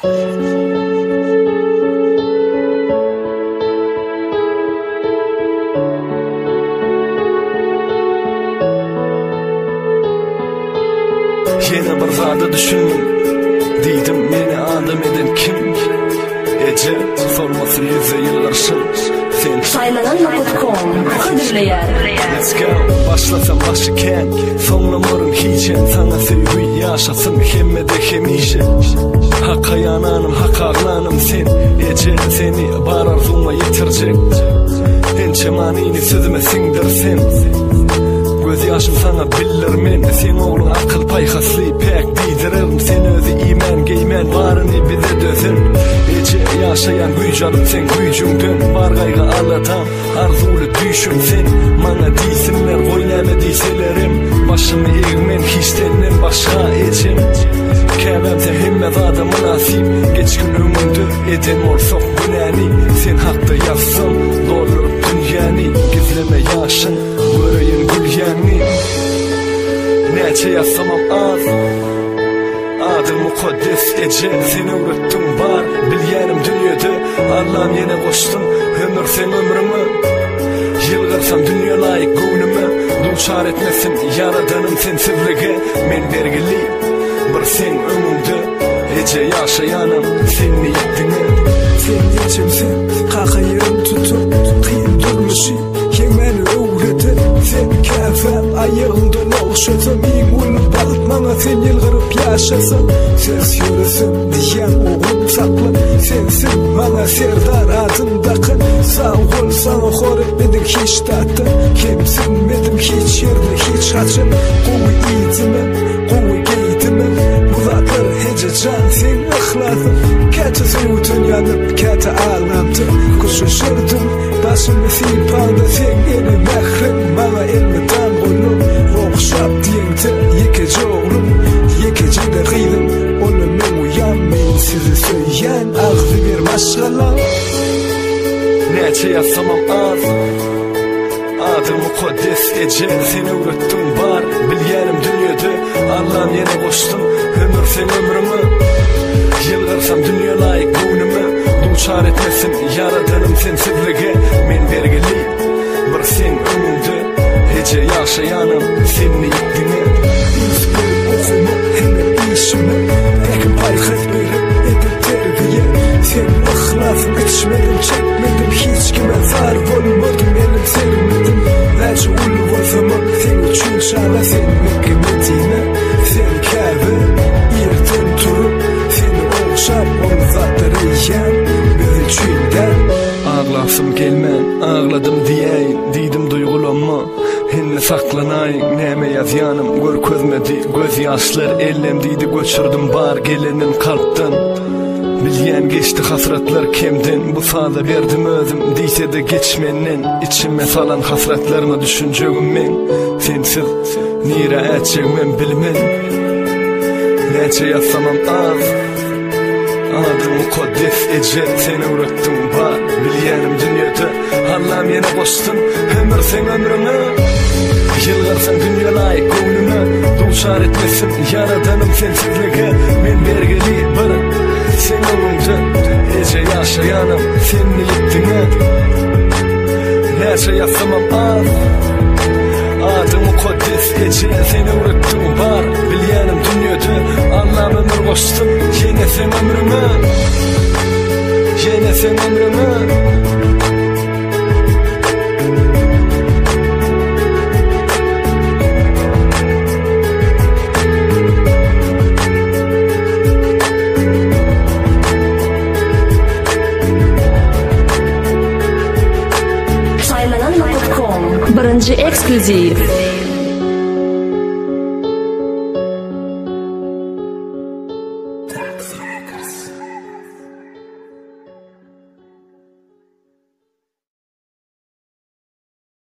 Yine bir zada düşündüm, deydim meni adam eden kim? Ece sormasın yüze yıllarşın sen Saylanan.com Kadirleyer Let's go, başlasam başıken sonlamarım hicen sana sevgi yaşasın hemmede hemişe Hakka yananım, hakka ağlanım sen Ece seni bar arzuma yitirecek Ençe manini sözmesindir sen Göz yaşım sana bilirmen sen oğlun akıl payhaslı pek diydirim sen özü iman geymen varını bize dözün Ece yaşayan güycanım sen güycüngdün var gayga alatam arzulu düşün sen mana deysinler oynama deyselerim başımı eğmen hiçtenlen başka Ecem Kebemse himmet adamı nasip geç gün ömündü eden olsak günani sen hakta yazsın dolur dünyani gizleme yaşın göreyim gülyanni Neçe yazsamam az adım mukaddes Ece seni ürettim var bilyenim dünyada Allah'ım yine koştum ömür sen ömrümü Yılgarsam dünya layık gönlümü Duşar etmesin yaradanım sensizlige men vergiliyim bir sen önümde Ece yaşayanım seni yettiğine Sen geçimsin kaka yerim tutup kıyım durmuşum Yemeni öğretir sen kefem ayağımdan okşasam İyim olup balıp bana sen yılgırıp yaşasam Ses yürüsün diyen oğlum sakla Sensin bana serdar adımdakın Sağ ol sana hor etmedim hiç tatlı Kimsinmedim hiç yerde hiç açım Kovu iyitimi kovu giyitimi Bulatlar hece can sen ıhladın Kete soğutun yanıp kete ağlamdı Kuşuşurdum başımı sipanda sen eli mehrim Bana elmi tam oğlum Okşap diyengde yekece oğlum Yekece de gıydım Onu men uyan men sizi söyleyen Ağzı bir başkalar Neçe yazsamam az adım mukaddes Ece seni ürettim var bilyenim dünyada Allah'ım yine koştum ömür sen ömrümü Yılgarsam dünya layık gönlümü Duşar etmesin yaradanım sensizlige men vergiliyim bir sen önümde Ece yaşayanım seni yettiğine İzbir okuma hemen işime Ekim paykat verip edip terbiye Sen ıhlasın içmedim çekmedim Hiç kime zar olmadım elim sermedim Vece ulu o zaman sen için şala sen mekmetine Sen kâbe yerden turup seni okşap omuzatları yiyen Bir içinden Ağlasım gelmen ağladım diyeyim Diydim duygulanma Hinne saklanayım neme yazyanım Gör közmedi göz yaşlar ellemdiydi göçürdüm bar gelenin kalpten Bilyen geçti hasratlar kemden Bu sada verdim özüm deyse de geçmenin İçime salan hasratlarına düşüncegim men Sensiz nire etçegmen bilmen Neçe yazsamam az adım mukaddes Ece seni ürettim var bilyenim dünyada Allah'ım yine koştum ömür sen ömrümü Yılgarsan dünya layık gönlümü Duşar etmesin yaradanım sensizlige men vergili bir sen önümde Ece yaşayanım seni yettiğine Neçe yazsamam az adım mukaddes Ece seni ürettim var bilyenim dünyada Allah'ım ömür koştum yine sen ömrümü Yine sen ömrümü Saylanan.com Birinci ekskluziv